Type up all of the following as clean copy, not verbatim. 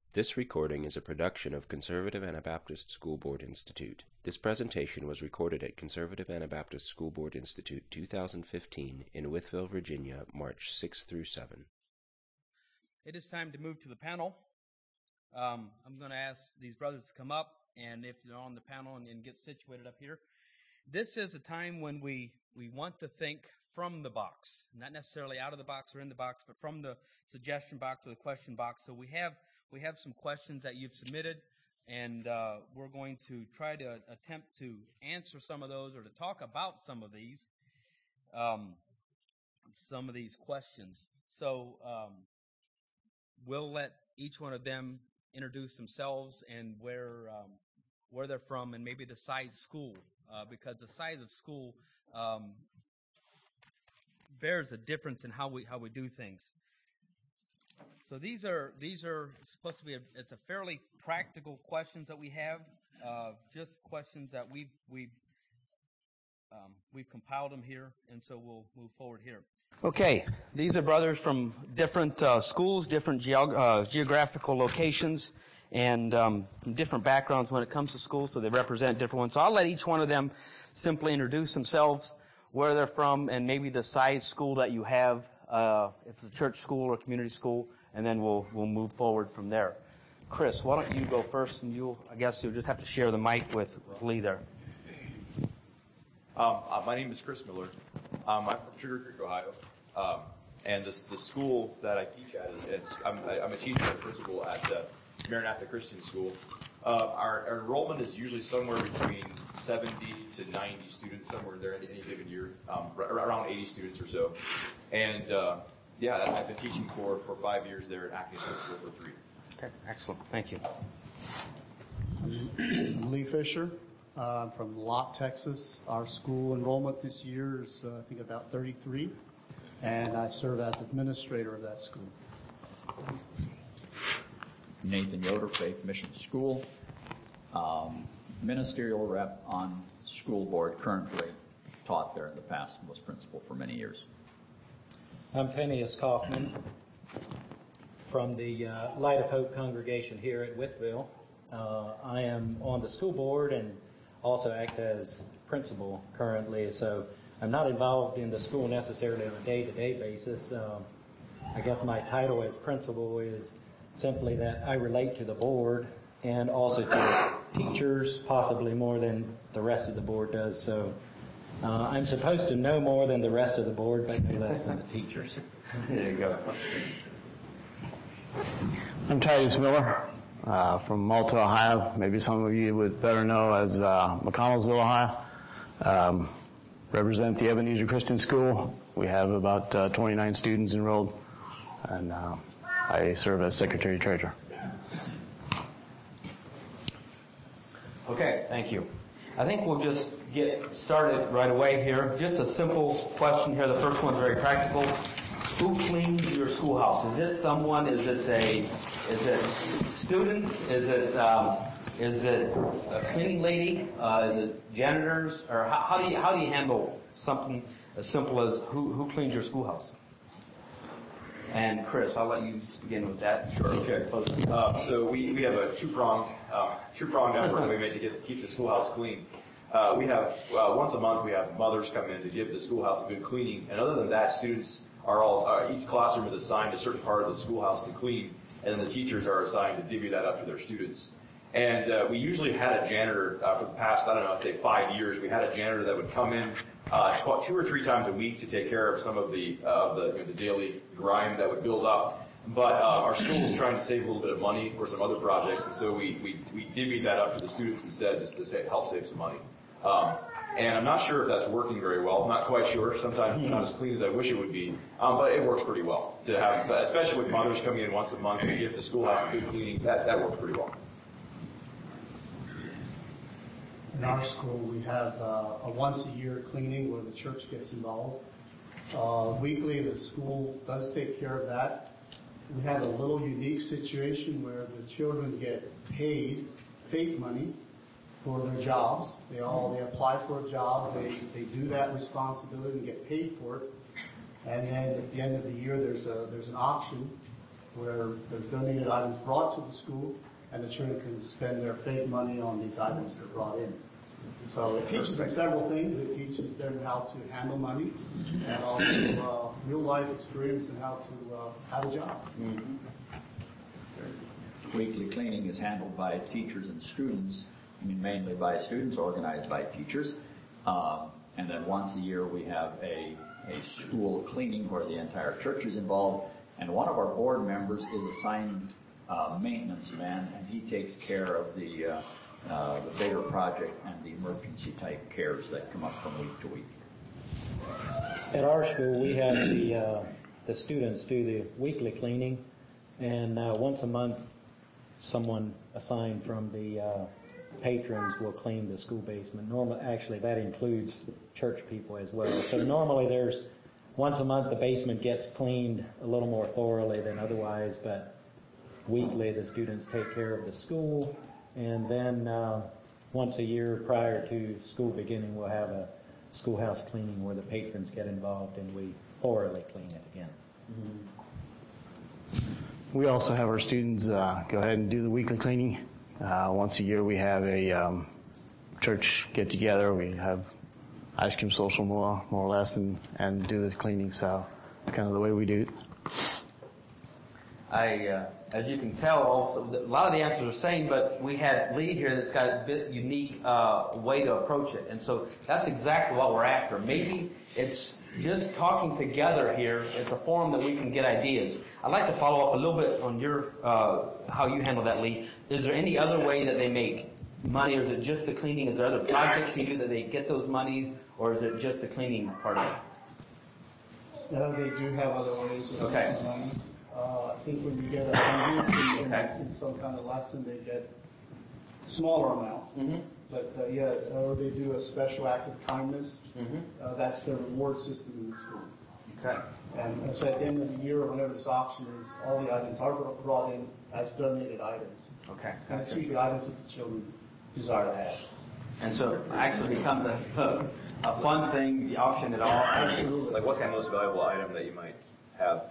This recording is a production of Conservative Anabaptist School Board Institute. This presentation was recorded at Conservative Anabaptist School Board Institute 2015 in Wytheville, Virginia, March 6 through 7. It is time to move to the panel. I'm going to ask these brothers to come up, and if they're on the panel and get situated up here. This is a time when we want to think from the box, not necessarily out of the box or in the box, but from the suggestion box or the question box. So we have some questions that you've submitted, and we're going to try to attempt to answer some of those or to talk about some of these questions. So we'll let each one of them introduce themselves and where they're from, and maybe the size of school, because the size of school bears a difference in how we do things. So these are supposed to be it's a fairly practical questions that we have, just questions that we've compiled them here, and so we'll move forward here. Okay, these are brothers from different schools, different geographical locations, and different backgrounds when it comes to school, so they represent different ones. So I'll let each one of them simply introduce themselves, where they're from, and maybe the size school that you have, if it's a church school or community school, and then we'll move forward from there. Chris, why don't you go first, and I guess you'll just have to share the mic with Lee there. My name is Chris Miller. I'm from Sugar Creek, Ohio, and the school that I teach at I'm a teacher and principal at Maranatha Christian School. Our enrollment is usually somewhere between 70 to 90 students, somewhere there in any given year, around 80 students or so. And I've been teaching for 5 years there at Acme School for 3. Okay, excellent. Thank you. I'm Lee Fisher. From Lott, Texas. Our school enrollment this year is, I think, about 33, and I serve as administrator of that school. Nathan Yoder, Faith Mission School, ministerial rep on school board, currently taught there in the past and was principal for many years. I'm Phineas Kaufman from the Light of Hope congregation here at Wytheville. I am on the school board and also act as principal currently, so I'm not involved in the school necessarily on a day-to-day basis. I guess my title as principal is simply that I relate to the board and also to teachers, possibly more than the rest of the board does. So I'm supposed to know more than the rest of the board, but no less than the teachers. There you go. I'm Titus Miller. From Malta, Ohio. Maybe some of you would better know as McConnellsville, Ohio. Represent the Ebenezer Christian School. We have about 29 students enrolled, and I serve as secretary-treasurer. Okay, thank you. I think we'll just get started right away here. Just a simple question here. The first one's very practical. Who cleans your schoolhouse? Is it someone? Is it students? Is it a cleaning lady? Is it janitors? Or how do you handle something as simple as who cleans your schoolhouse? And Chris, I'll let you begin with that. Sure. Okay. So we have a two-pronged effort we make to keep the schoolhouse clean. We have once a month we have mothers come in to give the schoolhouse a good cleaning, and other than that, students are all each classroom is assigned a certain part of the schoolhouse to clean, and then the teachers are assigned to divvy that up to their students. And we usually had a janitor for the past, I'd say 5 years. We had a janitor that would come in 2 or 3 times a week to take care of some of the daily grime that would build up. But our school is trying to save a little bit of money for some other projects, and so we divvy that up to the students instead just to help save some money. And I'm not sure if that's working very well. I'm not quite sure. Sometimes it's not as clean as I wish it would be, but it works pretty well to have, especially with mothers coming in once a month to give the schoolhouse a good cleaning. That works pretty well. In our school, we have a once-a-year cleaning where the church gets involved. Weekly, the school does take care of that. We have a little unique situation where the children get paid faith money for their jobs. They apply for a job, they do that responsibility and get paid for it. And then at the end of the year, there's an auction where there's donated items brought to the school, and the children can spend their faith money on these items that are brought in. So it teaches them several things. It teaches them how to handle money, and also real life experience and how to have a job. Mm-hmm. Weekly cleaning is handled by teachers and students. I mean, mainly by students, organized by teachers. And then once a year we have a school cleaning where the entire church is involved. And one of our board members is assigned maintenance man, and he takes care of the bigger projects and the emergency type cares that come up from week to week. At our school, we have the students do the weekly cleaning, and once a month, someone assigned from the patrons will clean the school basement. Normally, actually, that includes church people as well. So normally, there's once a month the basement gets cleaned a little more thoroughly than otherwise, but weekly the students take care of the school, and then once a year prior to school beginning, we'll have a schoolhouse cleaning where the patrons get involved and we thoroughly clean it again. We also have our students go ahead and do the weekly cleaning. Once a year we have a church get together. We have ice cream social more or less and do this cleaning. So it's kind of the way we do it. As you can tell, also a lot of the answers are the same, but we had Lee here that's got a bit unique way to approach it, and so that's exactly what we're after. Maybe it's just talking together here. It's a forum that we can get ideas. I'd like to follow up a little bit on your how you handle that, Lee. Is there any other way that they make money, or is it just the cleaning? Is there other projects you do that they get those monies, or is it just the cleaning part of it? No, they do have other ways of Okay. making money. I think when you get 100 in some kind of lesson, they get a smaller amount. Mm-hmm. But or they do a special act of kindness. That's their reward system in the school. Okay. And so at the end of the year, or whenever this auction is, all the items are brought in as donated items. Okay. And it's usually items that the children desire to have. And so it actually becomes a fun thing, the auction at all. Absolutely. Like, what's the most valuable item that you might have?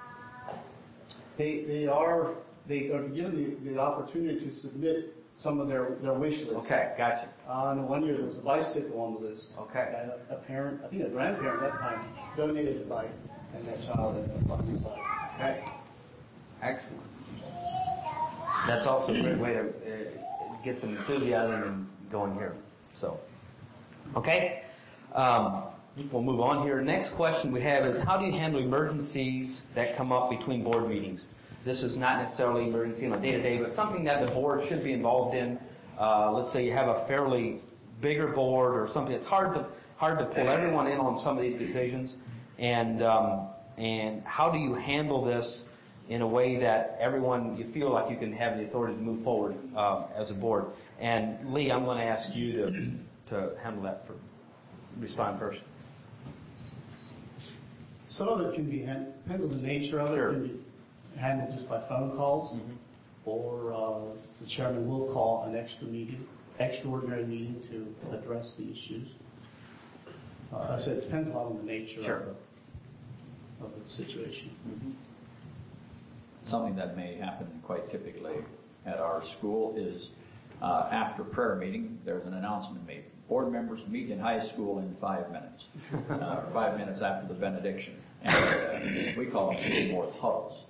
They are given the opportunity to submit some of their wish list. Okay, gotcha. And one year there was a bicycle on the list. Okay. And a parent, I think a grandparent at that time, donated the bike, and that child ended up buying the bike. Okay. Excellent. That's also a great way to get some enthusiasm going here. So, okay. We'll move on here. Next question we have is, how do you handle emergencies that come up between board meetings? This is not necessarily emergency on a day-to-day, but something that the board should be involved in. Let's say you have a fairly bigger board or something. It's hard to pull everyone in on some of these decisions. And how do you handle this in a way that everyone, you feel like you can have the authority to move forward as a board? And Lee, I'm going to ask you to handle that, respond first. Some of it can be handled, the nature of it Sure. can be handled just by phone calls, or the chairman will call an extraordinary meeting to address the issues. I said it depends a lot on the nature Sure. of the situation. Something that may happen quite typically at our school is after prayer meeting, there's an announcement made. Board members meet in high school in 5 minutes, 5 minutes after the benediction. And we call them school board huddles.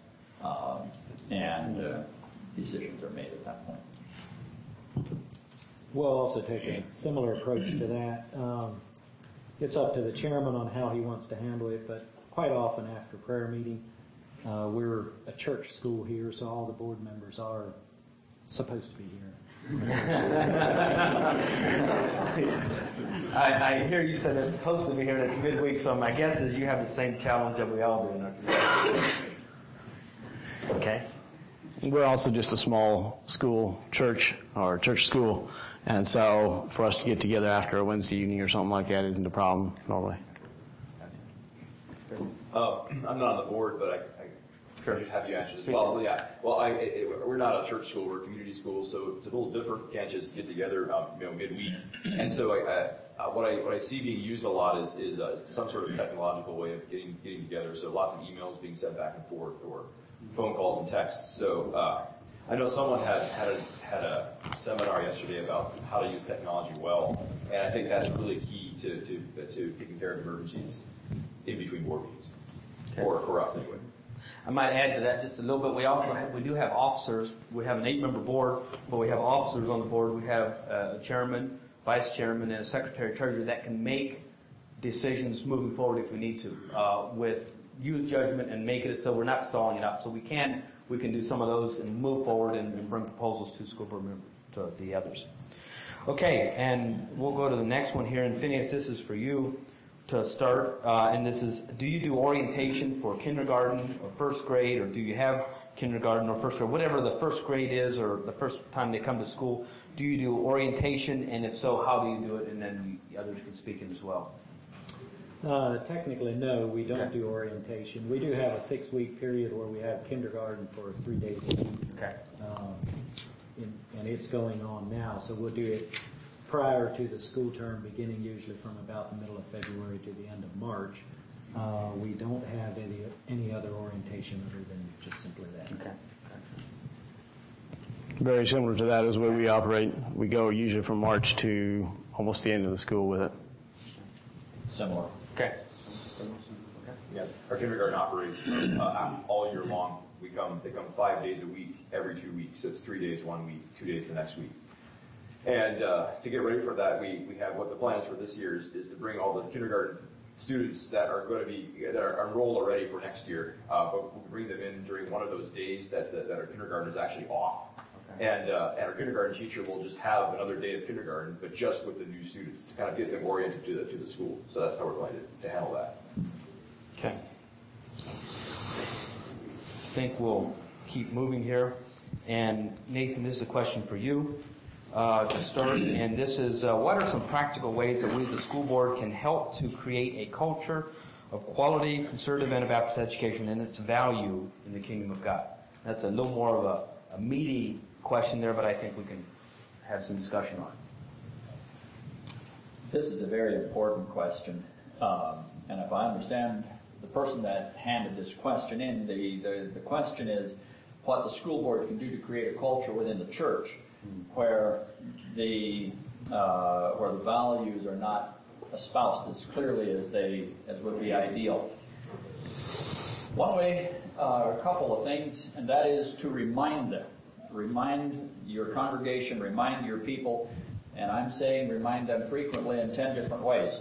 And decisions are made at that point. We'll also take a similar approach to that. It's up to the chairman on how he wants to handle it, but quite often after prayer meeting, we're a church school here, so all the board members are supposed to be here. I hear you said it's supposed to be here, and it's midweek, so my guess is you have the same challenge that we all do in our community. Okay. We're also just a small school, church school, and so for us to get together after a Wednesday evening or something like that isn't a problem normally. I'm not on the board, but I should have you answer this. Well, yeah. Well, we're not a church school; we're a community school, so it's a little different. We can't just get together, midweek. And so, what I see being used a lot is some sort of technological way of getting together. So lots of emails being sent back and forth, phone calls and texts. So I know someone had a seminar yesterday about how to use technology well, and I think that's really key to taking care of emergencies in between board meetings, for us anyway. I might add to that just a little bit. We do have officers. We have an 8-member board, but we have officers on the board. We have a chairman, vice chairman, and a secretary treasurer that can make decisions moving forward if we need to, use judgment and make it so we're not stalling it out. So we can do some of those and move forward and bring proposals to school board members, to the others. Okay, and we'll go to the next one here. And Phineas, this is for you to start. And this is, do you do orientation for kindergarten or first grade, or do you have kindergarten or first grade, whatever the first grade is or the first time they come to school? Do you do orientation? And if so, how do you do it? And then the others can speak in as well. Technically, no, we don't do orientation. We do have a 6-week period where we have kindergarten for 3 days a week. Okay. And it's going on now, so we'll do it prior to the school term, beginning usually from about the middle of February to the end of March. We don't have any other orientation other than just simply that. Okay. Very similar to that is the way we operate. We go usually from March to almost the end of the school with it. Similar. Okay. Yeah, our kindergarten operates all year long. They come 5 days a week, every 2 weeks. So it's 3 days 1 week, 2 days the next week. And to get ready for that, we have what the plan is for this year is to bring all the kindergarten students that are enrolled already for next year, but we'll bring them in during one of those days that our kindergarten is actually off. Okay. And our kindergarten teacher will just have another day of kindergarten, but just with the new students to kind of get them oriented to the school. So that's how we're going to handle that. Okay. I think we'll keep moving here. And Nathan, this is a question for you to start. And this is, what are some practical ways that we as a school board can help to create a culture of quality, conservative Anabaptist education and its value in the kingdom of God? That's a little more of a meaty question there, but I think we can have some discussion on it. This is a very important question. And if I understand the person that handed this question in, the question is what the school board can do to create a culture within the church where the values are not espoused as clearly as would be ideal. One way, a couple of things, and that is to remind them. Remind your congregation, remind your people, and I'm saying remind them frequently in 10 different ways.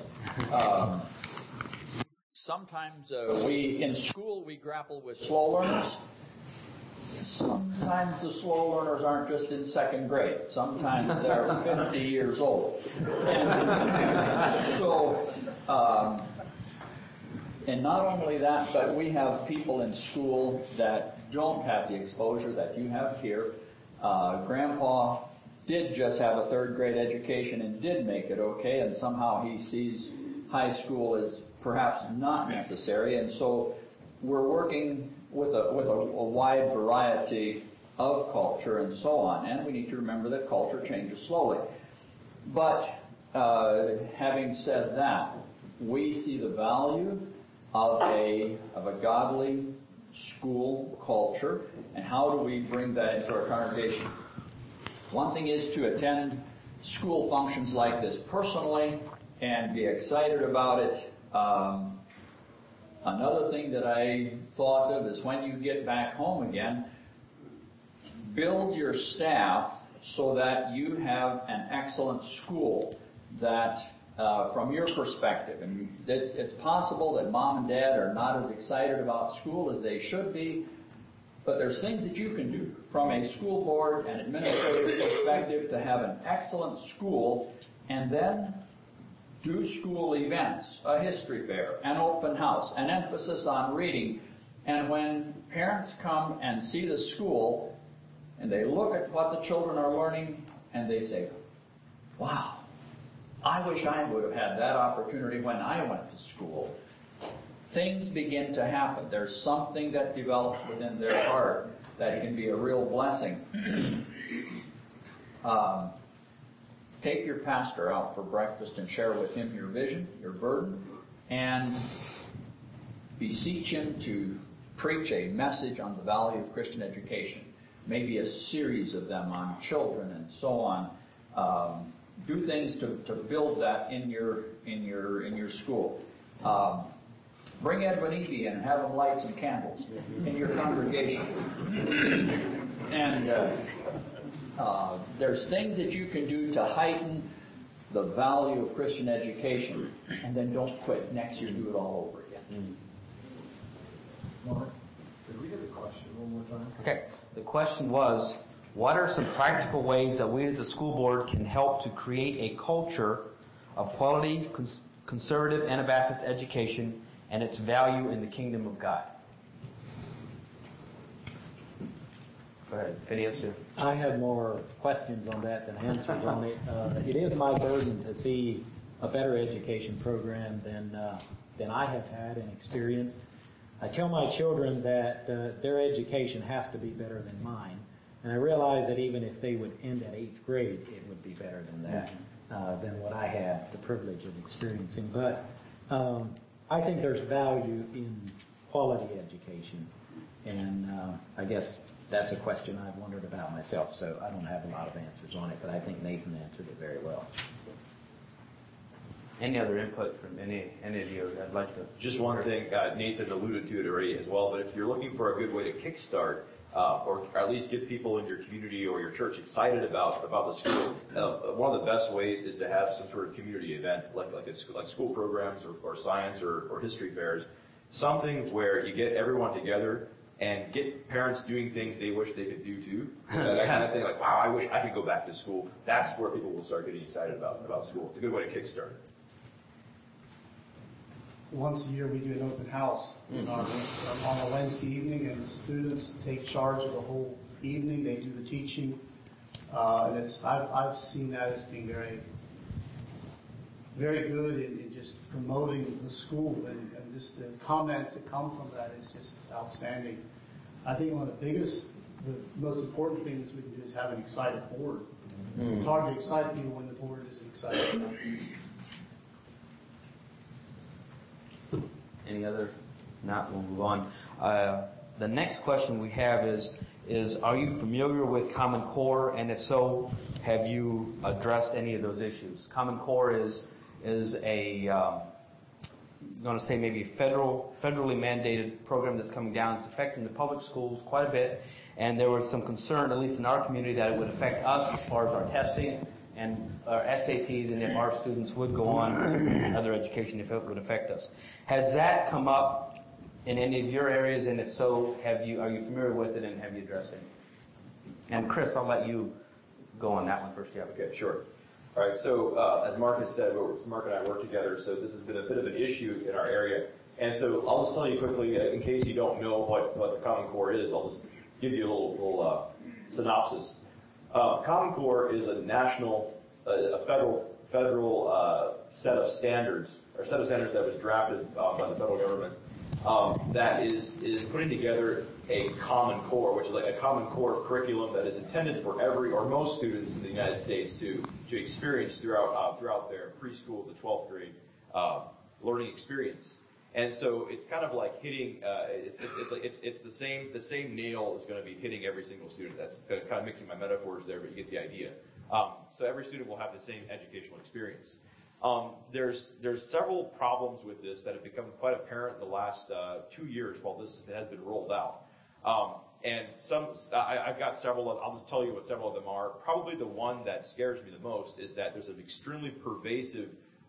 Sometimes in school we grapple with slow learners. Sometimes the slow learners aren't just in second grade. Sometimes they're 50 years old. And not only that, but we have people in school that don't have the exposure that you have here. Grandpa did just have a third grade education and did make it okay, and somehow he sees high school as perhaps not necessary, and so we're working with a wide variety of culture and so on, and we need to remember that culture changes slowly. But having said that, we see the value of a godly school culture, and how do we bring that into our congregation? One thing is to attend school functions like this personally and be excited about it. Another thing that I thought of is when you get back home again, build your staff so that you have an excellent school that, from your perspective, and it's possible that mom and dad are not as excited about school as they should be, but there's things that you can do from a school board and administrative perspective to have an excellent school, and then do school events, a history fair, an open house, an emphasis on reading. And when parents come and see the school and they look at what the children are learning and they say, wow, I wish I would have had that opportunity when I went to school. Things begin to happen. There's something that develops within their heart that can be a real blessing. Take your pastor out for breakfast and share with him your vision, your burden, and beseech him to preach a message on the value of Christian education, maybe a series of them on children and so on. Do things to build that in your school. Bring Ed Bonifi in and have him light some candles in your congregation. And there's things that you can do to heighten the value of Christian education, and then don't quit. Next year, do it all over again. Mark, could we get the question one more time? Okay. The question was, what are some practical ways that we as a school board can help to create a culture of quality, conservative Anabaptist education and its value in the kingdom of God? Go ahead, Phineas. I have more questions on that than answers on it. It is my burden to see a better education program than I have had and experienced. I tell my children that their education has to be better than mine. And I realize that even if they would end at 8th grade, it would be better than that, than what I had the privilege of experiencing. But I think there's value in quality education. And I guess that's a question I've wondered about myself, so I don't have a lot of answers on it, but I think Nathan answered it very well. Any other input from any of you? I'd like to. Just one thing, Nathan alluded to it already as well, but if you're looking for a good way to kickstart, or at least get people in your community or your church excited about the school, one of the best ways is to have some sort of community event, like school programs or science or history fairs, something where you get everyone together and get parents doing things they wish they could do too. That kind of thing, like, wow, I wish I could go back to school. That's where people will start getting excited about school. It's a good way to kickstart it. Once a year, we do an open house on a Wednesday evening, and the students take charge of the whole evening. They do the teaching, and I've seen that as being very, very good in just promoting the school, and just the comments that come from that is just outstanding. I think one of the most important things we can do is have an excited board. It's hard to excite people when the board isn't excited. Any other? Not, we'll move on. The next question we have is are you familiar with Common Core? And if so, have you addressed any of those issues? Common Core is a, I'm going to say maybe federally mandated program that's coming down. It's affecting the public schools quite a bit. And there was some concern, at least in our community, that it would affect us as far as our testing and our SATs, and if our students would go on other education, if it would affect us. Has that come up in any of your areas? And if so, are you familiar with it, and have you addressed it? And Chris, I'll let you go on that one first. Yeah. Okay, sure. All right, so as Mark has said, Mark and I work together, so this has been a bit of an issue in our area. And so I'll just tell you quickly, in case you don't know what the Common Core is, I'll just give you a little synopsis. Common Core is a national, a federal set of standards that was drafted by the federal government that is putting together a Common Core, which is like a Common Core curriculum that is intended for every or most students in the United States to experience throughout their preschool to 12th grade learning experience. And so it's kind of like hitting. It's the same nail is going to be hitting every single student. That's kind of mixing my metaphors there, but you get the idea. So every student will have the same educational experience. There's several problems with this that have become quite apparent in the last 2 years while this has been rolled out. And I've got several. I'll just tell you what several of them are. Probably the one that scares me the most is that there's an extremely pervasive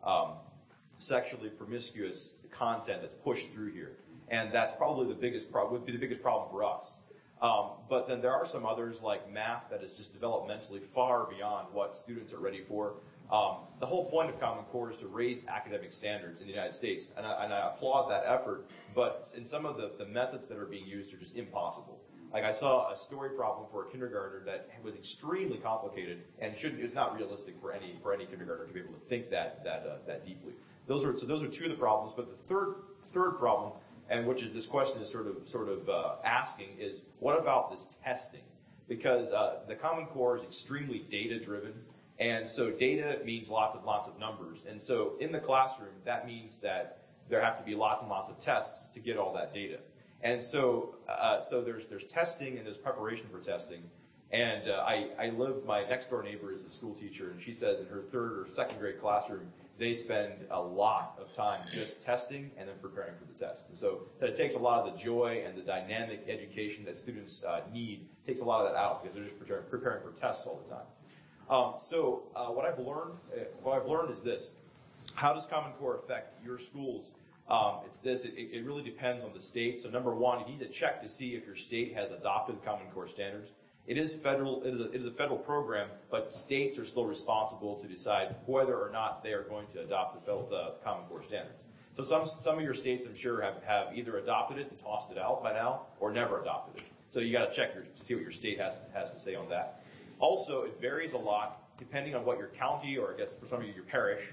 sexually promiscuous content that's pushed through here, and that's probably the biggest problem. Would be the biggest problem for us. But then there are some others like math that is just developmentally far beyond what students are ready for. The whole point of Common Core is to raise academic standards in the United States, and I applaud that effort, but in some of the methods that are being used are just impossible. Like I saw a story problem for a kindergartner that was extremely complicated and is not realistic for any kindergartner to be able to think that deeply. Those are two of the problems, but the third problem, and which is this question is sort of asking, is what about this testing? Because the Common Core is extremely data driven. And so data means lots of numbers. And so in the classroom, that means that there have to be lots and lots of tests to get all that data. And so there's testing and there's preparation for testing. And my next door neighbor is a school teacher, and she says in her third or second grade classroom, they spend a lot of time just testing and then preparing for the test. And so that it takes a lot of the joy and the dynamic education that students need, takes a lot of that out because they're just preparing for tests all the time. What I've learned is this. How does Common Core affect your schools? It's this. It really depends on the state. So number one, you need to check to see if your state has adopted Common Core standards. It is federal. It is a federal program, but states are still responsible to decide whether or not they are going to adopt the Common Core standards. So some of your states, I'm sure, have either adopted it and tossed it out by now, or never adopted it. So you got to check to see what your state has to say on that. Also, it varies a lot depending on what your county, or I guess for some of you, your parish,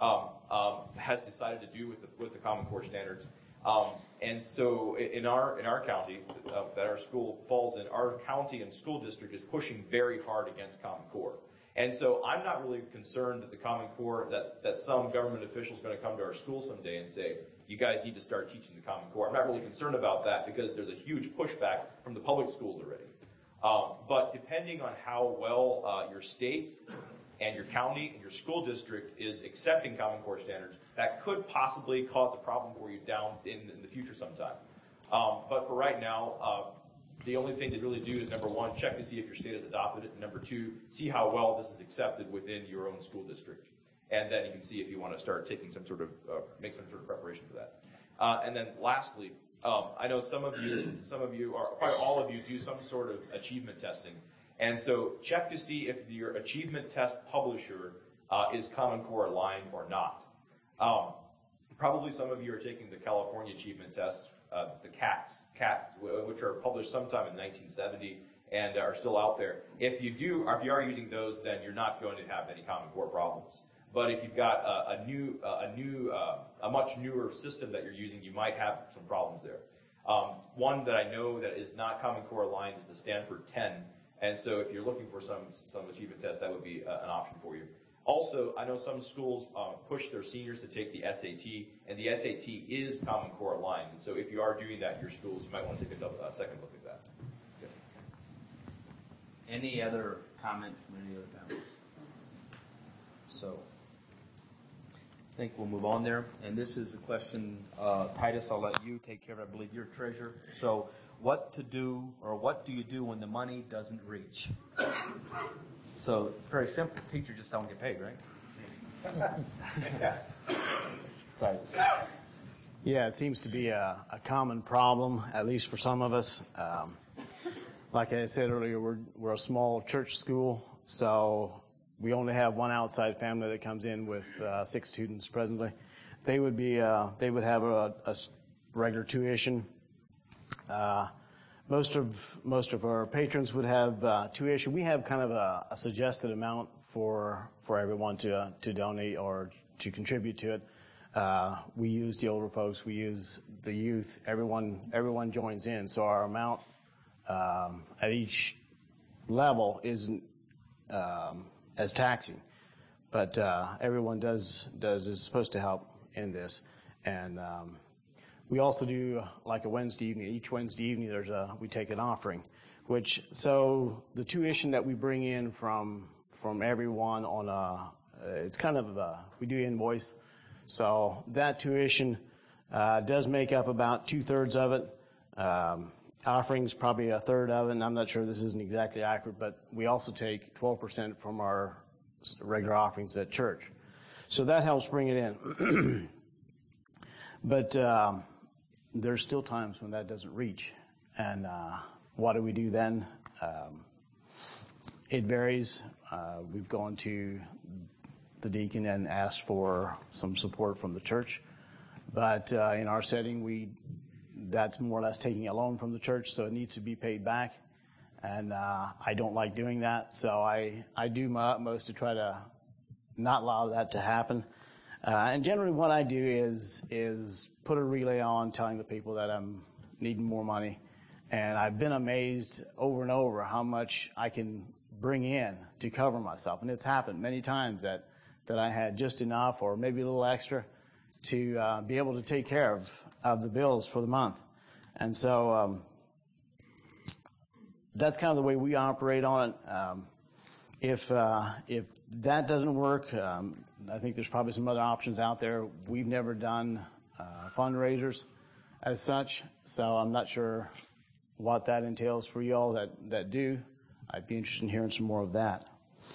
has decided to do with the Common Core standards. And so in our county that our school falls in, our county and school district is pushing very hard against Common Core. And so I'm not really concerned that the Common Core, that some government official is going to come to our school someday and say, you guys need to start teaching the Common Core. I'm not really concerned about that because there's a huge pushback from the public schools already. But depending on how well your state and your county and your school district is accepting Common Core standards, that could possibly cause a problem for you down in the future sometime. But for right now, the only thing to really do is, number one, check to see if your state has adopted it, and number two, see how well this is accepted within your own school district. And then you can see if you want to start taking make some sort of preparation for that. And then lastly, I know some of you, or probably all of you, do some sort of achievement testing. And so check to see if your achievement test publisher is Common Core aligned or not. Probably some of you are taking the California Achievement Tests, the CATs, which are published sometime in 1970 and are still out there. If you do, or if you are using those, then you're not going to have any Common Core problems. But if you've got a much newer system that you're using, you might have some problems there. One that I know that is not Common Core aligned is the Stanford 10. And so if you're looking for some achievement test, that would be an option for you. Also, I know some schools push their seniors to take the SAT, and the SAT is Common Core aligned. And so if you are doing that in your schools, you might want to take a second look at that. Okay. Any other comment from any other members? So I think we'll move on there. And this is a question, Titus, I'll let you take care of. I believe you're treasurer. So what to do, or what do you do when the money doesn't reach? So very simple. Teachers just don't get paid, right? Titus. Yeah, it seems to be a common problem, at least for some of us. Like I said earlier, we're a small church school, so we only have one outside family that comes in with 6 students presently. They would have a regular tuition. Most of our patrons would have tuition. We have kind of a suggested amount for everyone to donate or to contribute to it. We use the older folks. We use the youth. Everyone joins in. So our amount at each level isn't as taxing, but everyone is supposed to help in this. And we also do like a Wednesday evening. Each Wednesday evening we take an offering, so the tuition that we bring in from everyone it's kind of we do invoice. So that tuition does make up about 2/3 of it. Offerings probably 1/3 of it, and I'm not sure this isn't exactly accurate, but we also take 12% from our regular offerings at church. So that helps bring it in. But there's still times when that doesn't reach. And what do we do then? It varies. We've gone to the deacon and asked for some support from the church. But in our setting, that's more or less taking a loan from the church, so it needs to be paid back. And I don't like doing that, so I do my utmost to try to not allow that to happen. And generally what I do is put a relay on telling the people that I'm needing more money. And I've been amazed over and over how much I can bring in to cover myself. And it's happened many times that I had just enough or maybe a little extra to be able to take care of the bills for the month. And so that's kind of the way we operate on it. If that doesn't work, I think there's probably some other options out there. We've never done fundraisers as such, so I'm not sure what that entails for you all that do. I'd be interested in hearing some more of that.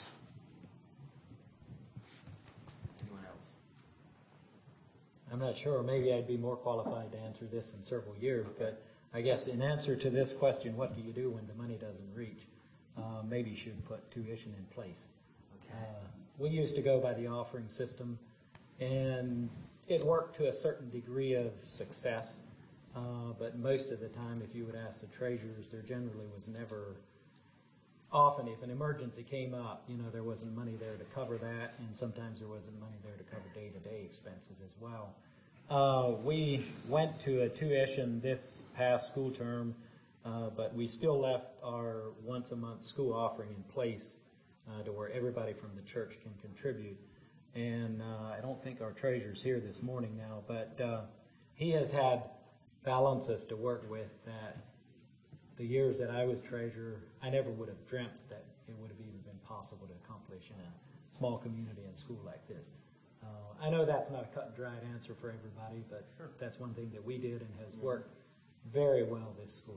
Anyone else? I'm not sure. Maybe I'd be more qualified to answer this in several years, but I guess in answer to this question, what do you do when the money doesn't reach? Maybe you should put tuition in place. Okay. We used to go by the offering system, and it worked to a certain degree of success, but most of the time, if you would ask the treasurers, there generally was never, often if an emergency came up, there wasn't money there to cover that, and sometimes there wasn't money there to cover day-to-day expenses as well. We went to a tuition this past school term, but we still left our once-a-month school offering in place to where everybody from the church can contribute. And I don't think our treasurer's here this morning now, but he has had balances to work with that the years that I was treasurer, I never would have dreamt that it would have even been possible to accomplish in a small community and school like this. I know that's not a cut and dried answer for everybody, but sure, that's one thing that we did and has worked very well this school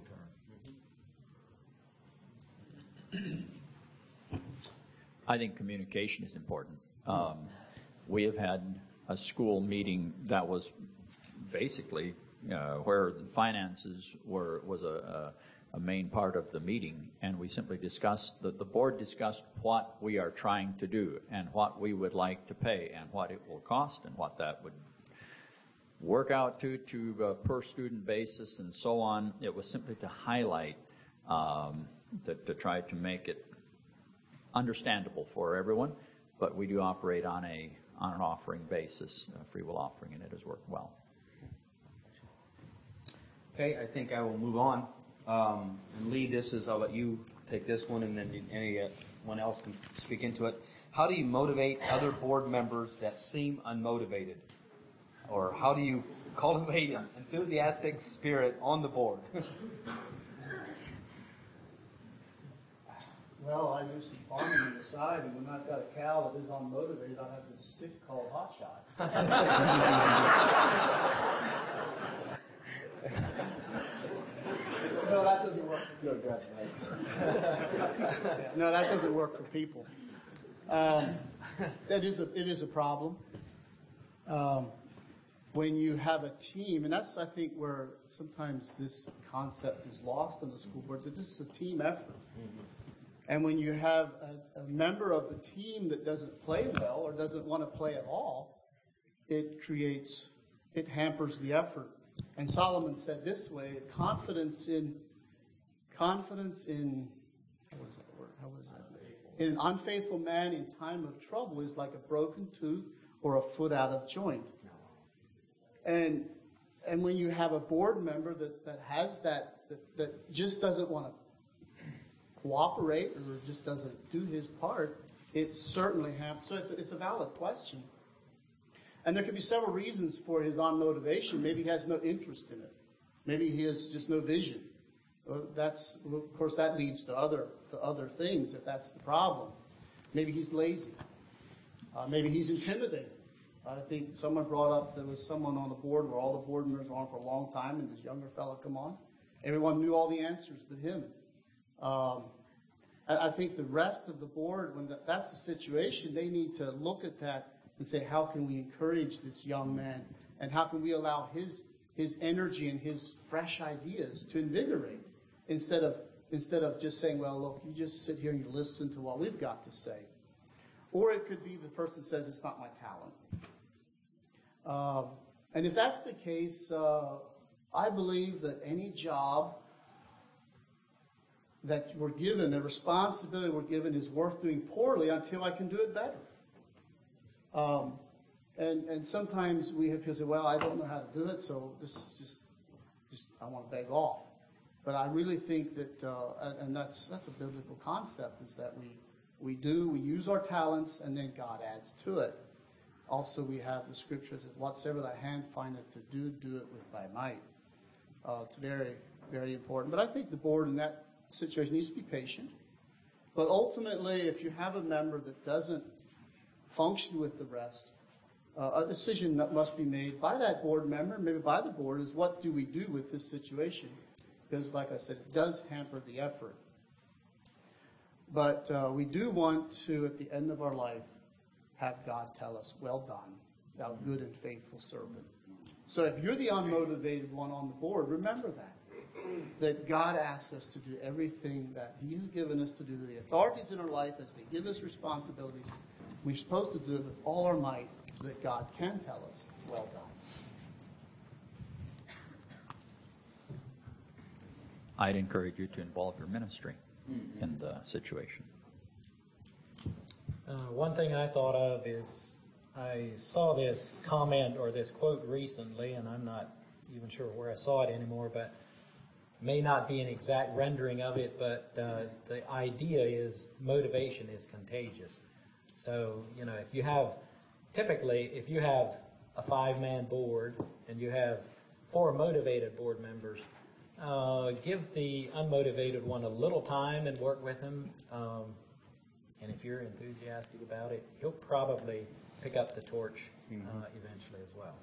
term. I think communication is important. We have had a school meeting that was basically where the finances was a main part of the meeting, and we simply discussed, the board discussed what we are trying to do and what we would like to pay and what it will cost and what that would work out to per student basis and so on. It was simply to highlight, to try to make it understandable for everyone, but we do operate on an offering basis, a free will offering, and it has worked well. Okay, I think I will move on. And Lee, I'll let you take this one, and then anyone else can speak into it. How do you motivate other board members that seem unmotivated? Or how do you cultivate an enthusiastic spirit on the board? Well, I do some farming on the side, and when I've got a cow that is unmotivated, I have this stick called Hot Shot. No, that doesn't work for people. No, that doesn't work for people. It is a problem. When you have a team, and that's, I think, where sometimes this concept is lost on the school board, that this is a team effort. Mm-hmm. And when you have a member of the team that doesn't play well or doesn't want to play at all, it hampers the effort. And Solomon said this way: confidence in what was that word? How was that? In an unfaithful man in time of trouble is like a broken tooth or a foot out of joint. And when you have a board member that has that just doesn't want to cooperate or just doesn't do his part, it certainly happens. So it's a valid question. And there could be several reasons for his unmotivation. Maybe he has no interest in it. Maybe he has just no vision. Of course, that leads to other things if that's the problem. Maybe he's lazy. Maybe he's intimidated. I think someone brought up there was someone on the board where all the board members were on for a long time, and this younger fellow come on. Everyone knew all the answers but him. I think the rest of the board, when that's the situation, they need to look at that and say, how can we encourage this young man, and how can we allow his energy and his fresh ideas to invigorate, instead of just saying, well, look, you just sit here and you listen to what we've got to say. Or it could be the person says, it's not my talent. And if that's the case, I believe that any job that we're given, the responsibility we're given, is worth doing poorly until I can do it better. And sometimes we have people say, well, I don't know how to do it, so this is just I want to beg off. But I really think that, and that's a biblical concept, is that we use our talents, and then God adds to it. Also, we have the scripture that says, whatsoever thy hand findeth to do, do it with thy might. It's very, very important. But I think the board in that situation needs to be patient. But ultimately, if you have a member that doesn't function with the rest, a decision that must be made by that board member, maybe by the board, is what do we do with this situation? Because, like I said, it does hamper the effort. But we do want to, at the end of our life, have God tell us, well done, thou good and faithful servant. So if you're the unmotivated one on the board, remember that God asks us to do everything that He has given us to do. The authorities in our life, as they give us responsibilities, we're supposed to do it with all our might so that God can tell us, well done. I'd encourage you to involve your ministry in the situation. One thing I thought of is I saw this comment or this quote recently, and I'm not even sure where I saw it anymore, but may not be an exact rendering of it, but the idea is motivation is contagious. So, if you have a 5-man board and you have 4 motivated board members, give the unmotivated one a little time and work with him. And if you're enthusiastic about it, he'll probably pick up the torch eventually as well.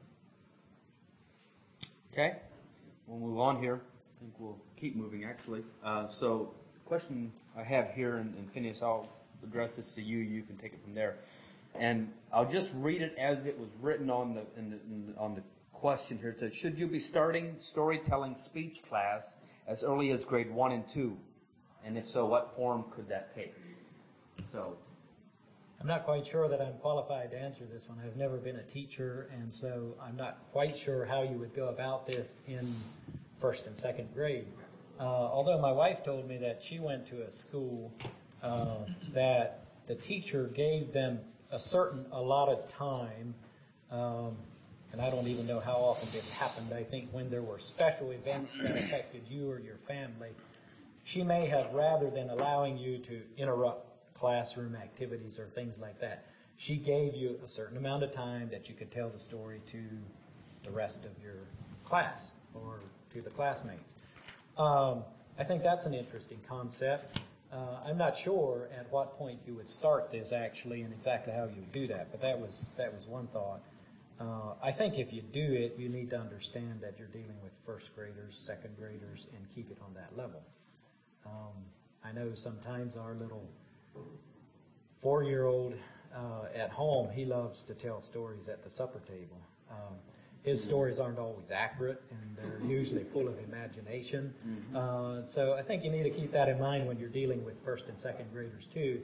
Okay, we'll move on here. I think we'll keep moving, actually. So, question I have here, and Phineas, I'll address this to you. You can take it from there. And I'll just read it as it was written on the question here. It says, should you be starting storytelling speech class as early as grade 1 and 2? And if so, what form could that take? So, I'm not quite sure that I'm qualified to answer this one. I've never been a teacher, and so I'm not quite sure how you would go about this in 1st and 2nd grade. Although my wife told me that she went to a school that the teacher gave them a certain allotted time, and I don't even know how often this happened. I think when there were special events that affected you or your family, she may have, rather than allowing you to interrupt classroom activities or things like that, she gave you a certain amount of time that you could tell the story to the rest of your class or to the classmates. I think that's an interesting concept. I'm not sure at what point you would start this actually and exactly how you would do that, but that was one thought. I think if you do it, you need to understand that you're dealing with 1st graders, 2nd graders, and keep it on that level. I know sometimes our little 4-year-old at home, he loves to tell stories at the supper table. His stories aren't always accurate, and they're usually full of imagination. So I think you need to keep that in mind when you're dealing with 1st and 2nd graders too.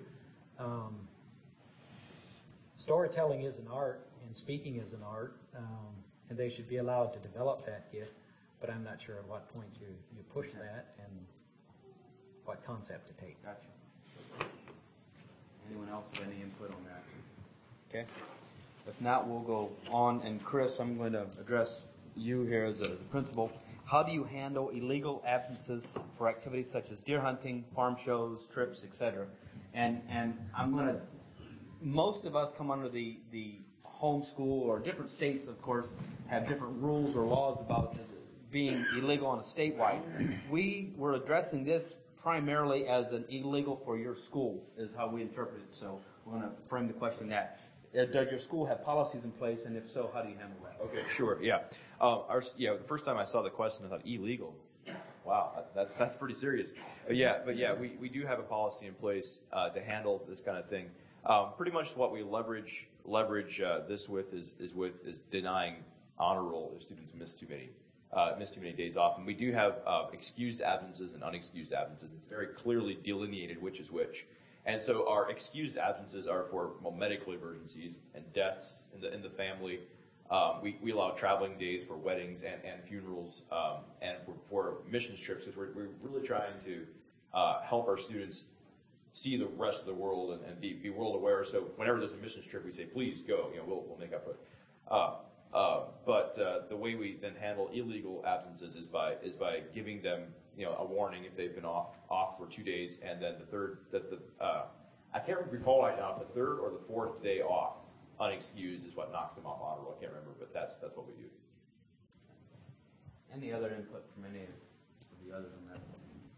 Storytelling is an art, and speaking is an art, and they should be allowed to develop that gift, but I'm not sure at what point you push that and what concept to take. Gotcha. Anyone else have any input on that? Okay. If not, we'll go on. And Chris, I'm going to address you here as a principal. How do you handle illegal absences for activities such as deer hunting, farm shows, trips, etc.? And I'm going to, most of us come under the homeschool, or different states, of course, have different rules or laws about being illegal on a statewide. We were addressing this primarily as an illegal for your school, is how we interpret it. So we're going to frame the question that. Does your school have policies in place, and if so, how do you handle that? Okay, sure, yeah. The first time I saw the question, I thought, illegal? Wow, that's pretty serious. But we do have a policy in place to handle this kind of thing. Pretty much what we leverage this with is denying honor roll if students miss too many days off. And we do have excused absences and unexcused absences. It's very clearly delineated which is which. And so our excused absences are for medical emergencies and deaths in the family. We allow traveling days for weddings and funerals, and for missions trips, because we're really trying to help our students see the rest of the world and be world aware. So whenever there's a missions trip, we say, please go. We'll make up for it. But the way we then handle illegal absences is by giving them a warning if they've been off for 2 days, and then I can't recall right now if the 3rd or the 4th day off unexcused is what knocks them off honor roll. I can't remember, but that's what we do. Any other input from any of the others on that?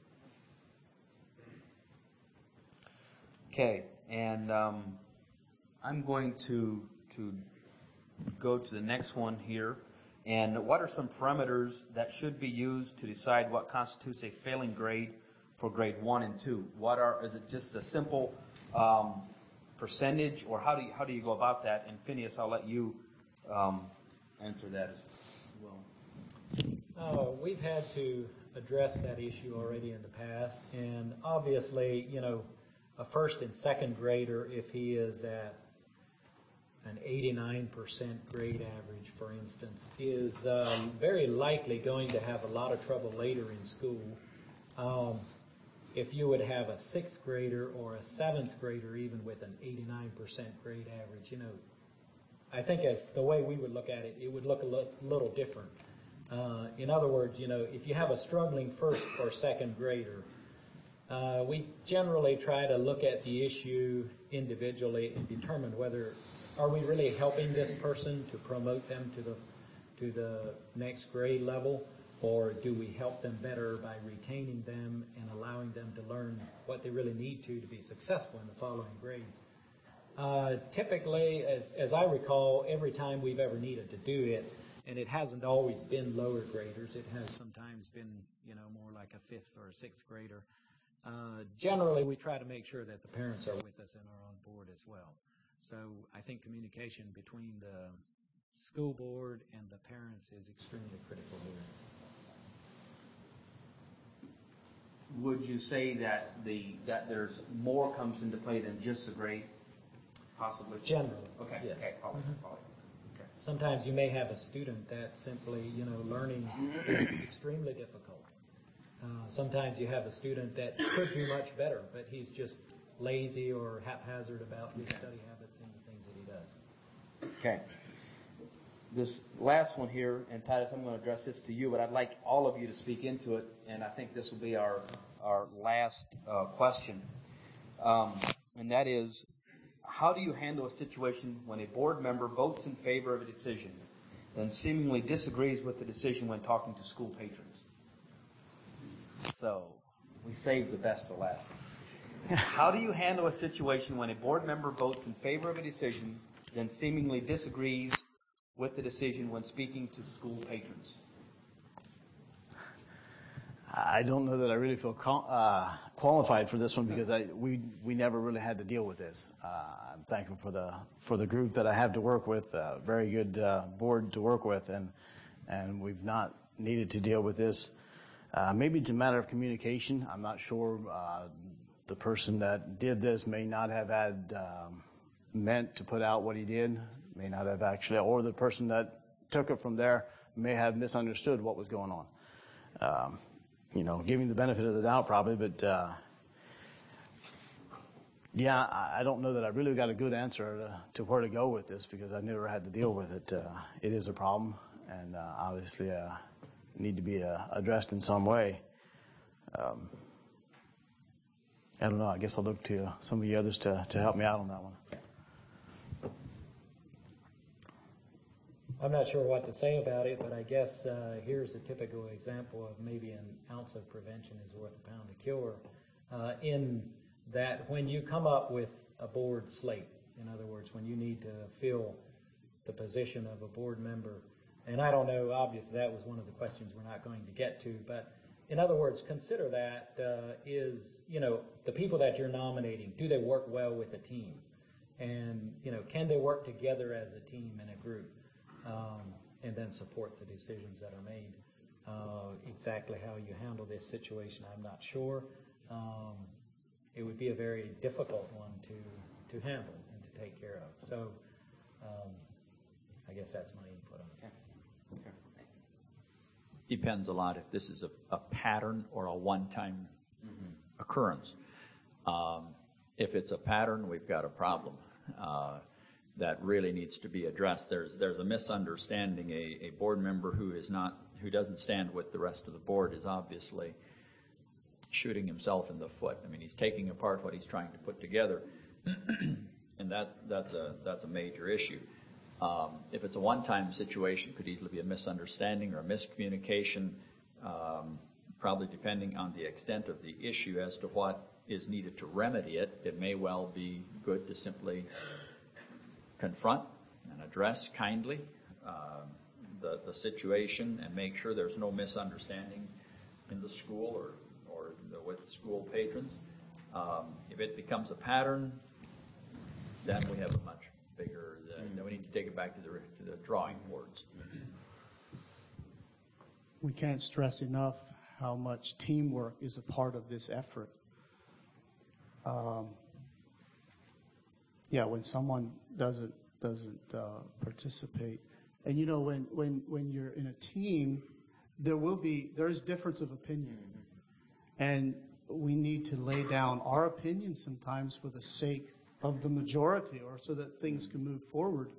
Okay, and I'm going to go to the next one here. And what are some parameters that should be used to decide what constitutes a failing grade for grade 1 and 2? Is it just a simple percentage, or how do you go about that? And Phineas, I'll let you answer that as well. We've had to address that issue already in the past, and obviously, a first and second grader, if he is at an 89% grade average, for instance, is very likely going to have a lot of trouble later in school. If you would have a sixth grader or a seventh grader, even with an 89% grade average, I think as the way we would look at it, it would look a little different. In other words, if you have a struggling first or second grader, we generally try to look at the issue individually and determine whether are we really helping this person to promote them to the next grade level, or do we help them better by retaining them and allowing them to learn what they really need to be successful in the following grades. Typically, as I recall, every time we've ever needed to do it, and it hasn't always been lower graders, it has sometimes been, more like a fifth or a sixth grader. Generally, we try to make sure that the parents are with us and are on board as well. So I think communication between the school board and the parents is extremely critical here. Would you say that that there's more comes into play than just the grade, possibly? Generally, okay. Yes. Okay. Okay. Sometimes you may have a student that simply, learning is extremely difficult. Sometimes you have a student that could do much better, but he's just lazy or haphazard about his study habits and the things that he does. Okay. This last one here, and Titus, I'm going to address this to you, but I'd like all of you to speak into it, and I think this will be our last question. And that is, how do you handle a situation when a board member votes in favor of a decision, then seemingly disagrees with the decision when talking to school patrons? So, we saved the best for last. How do you handle a situation when a board member votes in favor of a decision, then seemingly disagrees with the decision when speaking to school patrons? I don't know that I really feel qualified for this one because we never really had to deal with this. I'm thankful for the group that I have to work with, very good board to work with, and we've not needed to deal with this. Maybe it's a matter of communication. I'm not sure. The person that did this may not have had meant to put out what he did, may not have actually, or the person that took it from there may have misunderstood what was going on. Giving the benefit of the doubt probably, but I don't know that I really got a good answer to where to go with this because I never had to deal with it. It is a problem, and obviously need to be addressed in some way. I don't know. I guess I'll look to some of the others to help me out on that one. I'm not sure what to say about it, but I guess here's a typical example of maybe an ounce of prevention is worth a pound of cure. In that when you come up with a board slate, in other words, when you need to fill the position of a board member, and I don't know, obviously that was one of the questions we're not going to get to, but in other words, consider that the people that you're nominating, do they work well with a team? And, can they work together as a team in a group? And then support the decisions that are made. Exactly how you handle this situation, I'm not sure. It would be a very difficult one to handle and to take care of. So I guess that's my input on it. Okay. Depends a lot if this is a pattern or a one-time occurrence. If it's a pattern, we've got a problem that really needs to be addressed. There's a misunderstanding. A board member who doesn't stand with the rest of the board is obviously shooting himself in the foot. I mean, he's taking apart what he's trying to put together, and that's a major issue. If it's a one-time situation, it could easily be a misunderstanding or a miscommunication, probably depending on the extent of the issue as to what is needed to remedy it. It may well be good to simply confront and address kindly the situation and make sure there's no misunderstanding in the school or with school patrons. If it becomes a pattern, then we have a much bigger, then we need to take it back to the drawing boards. We can't stress enough how much teamwork is a part of this effort. When someone doesn't participate, and you know, when you're in a team, there's difference of opinion, and we need to lay down our opinion sometimes for the sake of the majority, or so that things can move forward.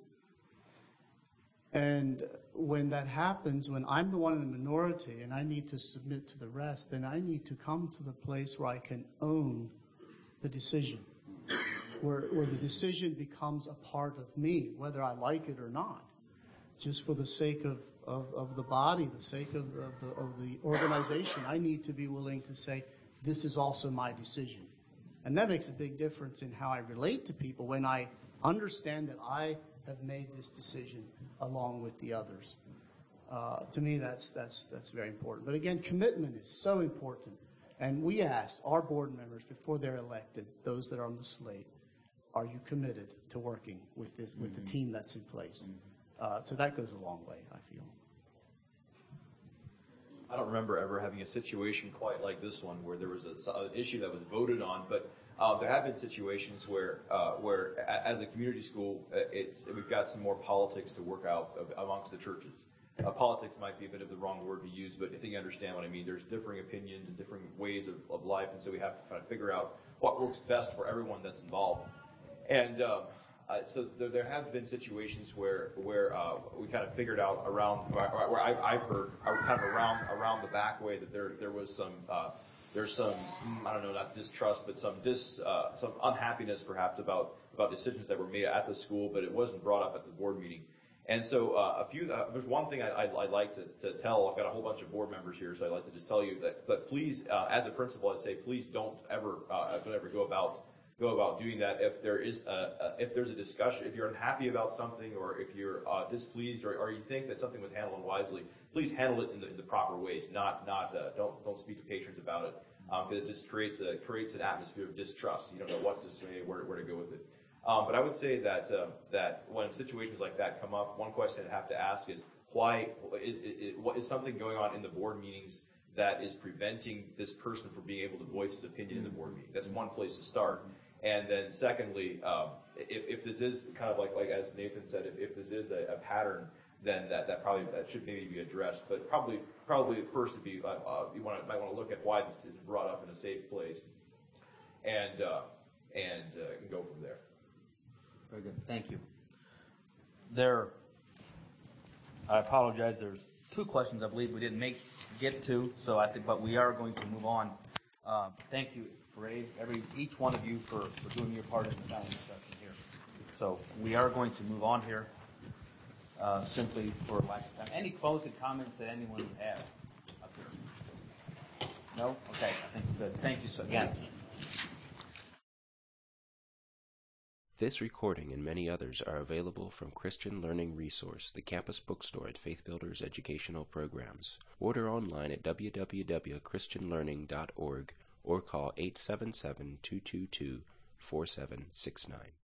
And when that happens, when I'm the one in the minority and I need to submit to the rest, then I need to come to the place where I can own the decision, where the decision becomes a part of me, whether I like it or not, just for the sake of the body, the sake of the organization. I need to be willing to say, this is also my decision. And that makes a big difference in how I relate to people when I understand that I have made this decision along with the others. To me, that's very important. But again, commitment is so important. And we ask our board members before they're elected, those that are on the slate, are you committed to working with the team that's in place? So that goes a long way, I feel. I don't remember ever having a situation quite like this one where there was an issue that was voted on, but there have been situations where as a community school, we've got some more politics to work out amongst the churches. Politics might be a bit of the wrong word to use, but I think you understand what I mean. There's differing opinions and different ways of life, and so we have to kind of figure out what works best for everyone that's involved. And so there have been situations where we kind of figured out around where I've heard kind of around the back way that there was some there's some I don't know, not distrust, but some unhappiness perhaps about decisions that were made at the school, but it wasn't brought up at the board meeting. And so there's one thing I'd like to tell. I've got a whole bunch of board members here, so I'd like to just tell you that please, as a principal, I'd say please don't ever go about doing that. If there's a discussion, if you're unhappy about something, or if you're displeased, or you think that something was handled unwisely, please handle it in the proper ways. Don't speak to patrons about it, because it just creates an atmosphere of distrust. You don't know what to say, where to go with it. But I would say that when situations like that come up, one question I'd have to ask is what is something going on in the board meetings that is preventing this person from being able to voice his opinion in the board meeting? That's one place to start. And then secondly, if this is kind of like as Nathan said, if this is a pattern, then that should maybe be addressed. But probably first would be you might want to look at why this is brought up in a safe place, and go from there. Very good. Thank you. I apologize. There's two questions I believe we didn't get to, but we are going to move on. Thank you, Parade, each one of you for doing your part in the panel discussion here. So we are going to move on here, simply for lack of time. Any closing comments that anyone would have up here? No? Okay, I think we're good. Thank you again. This recording and many others are available from Christian Learning Resource, the campus bookstore at Faith Builders Educational Programs. Order online at www.christianlearning.org or call 877-222-4769.